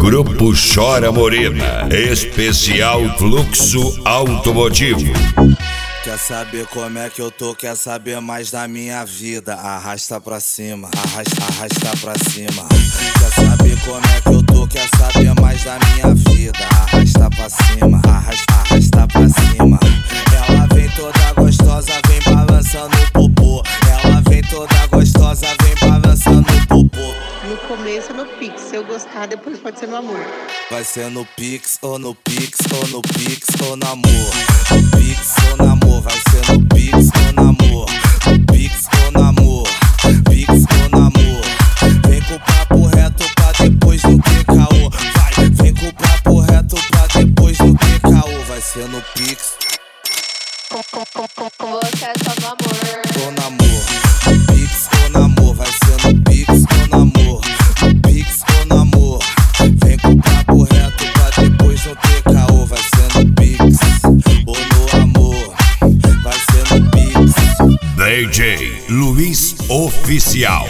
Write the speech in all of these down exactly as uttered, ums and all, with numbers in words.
Grupo Chora Morena, especial Fluxo Automotivo. Quer saber como é que eu tô? Quer saber mais da minha vida? Arrasta pra cima, arrasta, arrasta pra cima. Quer saber como é que eu tô? Quer saber mais da minha vida? Arrasta pra cima, arrasta, arrasta pra cima. Ela vem toda gostosa, vem balançando o popô. Ela vem toda gostosa, vem balançando o popô. No começo no Pix, se eu gostar depois pode ser no amor. Vai ser no Pix, ou no Pix, ou no Pix, ou no amor. No Pix ou no amor, vai ser no Pix ou no amor. No Pix ou no amor, Pix ou no amor. Vem com o papo reto pra depois não ter caô. Vai, vem com o papo reto pra depois não ter caô. Vai ser no Pix, Com, com, com, com, com você é só no amor. ou no amor. No Pix ou no amor, vai ser no Pix ou no amor. No Pix ou no amor. Vem com o papo reto pra depois não ter caô. Vai ser no Pix ou no amor. Vai ser no Pix. D J Luiz Oficial.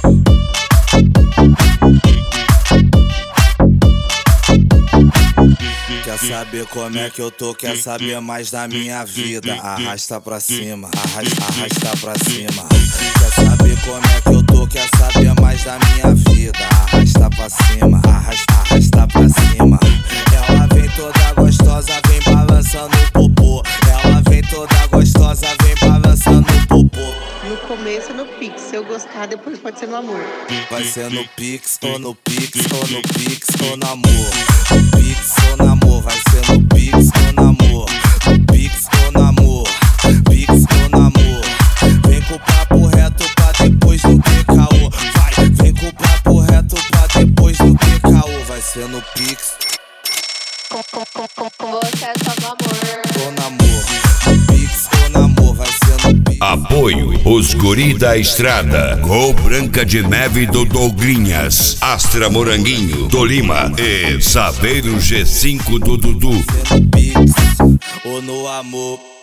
Quer saber como é que eu tô? Quer saber mais da minha vida? Arrasta pra cima, arrasta, arrasta pra cima. Quer saber como é que eu tô? Quer saber mais da minha vida? Arrasta pra cima, arrasta, arrasta pra cima. Ela vem toda gostosa, vem balançando o popô. Ela vem toda gostosa, vem balançando o popô. No começo no Pix, se eu gostar depois pode ser no amor. Vai ser no Pix, ou no Pix, ou no Pix, ou no amor. No Pix ou no amor, vai ser no Pix ou no amor. No Pix ou no amor, Pix ou no amor. Vem com o papo reto pra depois não ter caô. Vai, vem com o papo reto pra depois não ter caô. Vai ser no Pix, Com, com, com, com, com você é só no amor. ou no amor. No Pix ou no amor, vai ser no Pix. Apoio Os Guri da Estrada, Gol Branca de Neve do Douglinhas, Astra Moranguinho, Tolima e Saveiro G cinco do Dudu. Vai ser no Pix ou no amor.